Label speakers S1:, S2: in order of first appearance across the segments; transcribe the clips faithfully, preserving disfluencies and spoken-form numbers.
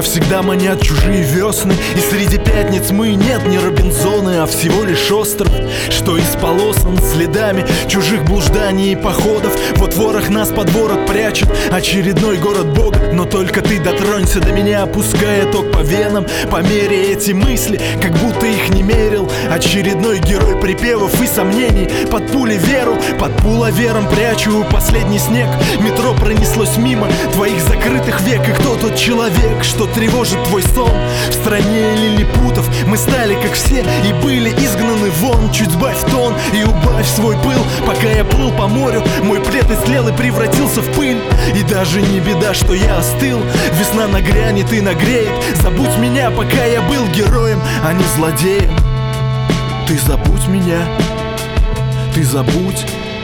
S1: всегда манят чужие весны, и среди пятниц мы нет не Робинзоны, а всего лишь остров, что исполосан следами чужих блужданий и походов. Вот ворох нас под ворот прячет, очередной город Бога. Но только ты дотронься до меня, опуская ток по венам. Померяй эти мысли, как будто их не мерил. Очередной герой припевов и сомнений. Под пули веру, под пуловером прячу последний снег. Метро пронеслось мимо твоих закрытых век. И кто тот человек, что тревожит твой сон? В стране лилипутов мы стали как все и были изгнаны вон. Чуть сбавь тон и убавь свой пыл. Пока я плыл по морю, мой плед истлел и превратился в пыль. И даже не беда, что я остыл. Весна нагрянет и нагреет. Забудь меня, пока я был героем, а не злодеем. Ты забудь меня, ты забудь.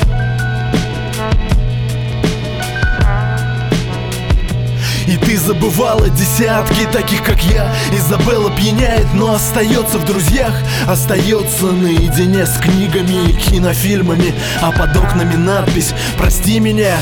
S1: И ты забывала десятки таких, как я. Изабелла пьяняет, но остается в друзьях. Остается наедине с книгами и кинофильмами, а под окнами надпись «Прости меня».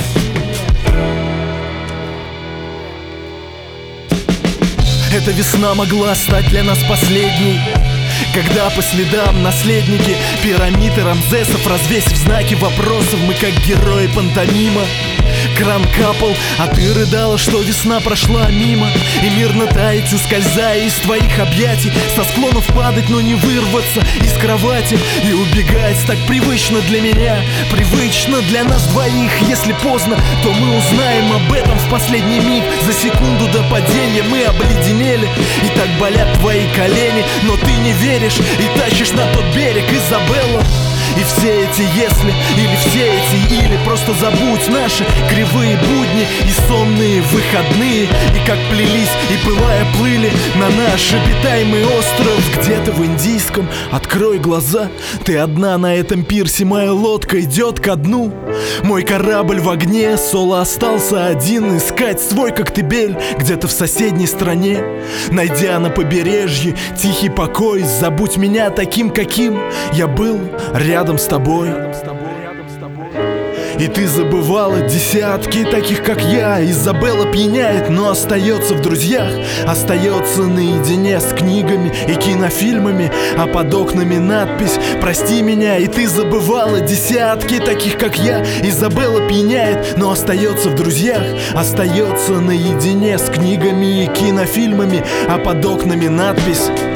S1: Эта весна могла стать для нас последней, когда по следам наследники пирамид и Рамзесов, развесив знаки вопросов, мы как герои пантомима. Кран капал, а ты рыдала, что весна прошла мимо. И мирно таять, ускользая из твоих объятий. Со склонов падать, но не вырваться из кровати. И убегать так привычно для меня, привычно для нас двоих. Если поздно, то мы узнаем об этом в последний миг. За секунду до падения мы обледенели. И так болят твои колени, но ты не веришь и тащишь на тот берег, Изабелла. И все эти если, или все эти или, просто забудь наши кривые будни и сонные выходные. И как плелись и пылая плыли на наш обитаемый остров где-то в Индийском. Открой глаза, ты одна на этом пирсе, моя лодка идет ко дну. Мой корабль в огне, Соло остался один. Искать свой коктебель где-то в соседней стране. Найдя на побережье тихий покой, забудь меня таким, каким я был рядом с тобой. И ты забывала десятки таких, как я. Изабелла пьяняет, но остается в друзьях. Остается наедине с книгами и кинофильмами, а под окнами надпись «Прости меня». И ты забывала десятки таких, как я. Изабелла пьяняет, но остается в друзьях. Остается наедине с книгами и кинофильмами, а под окнами надпись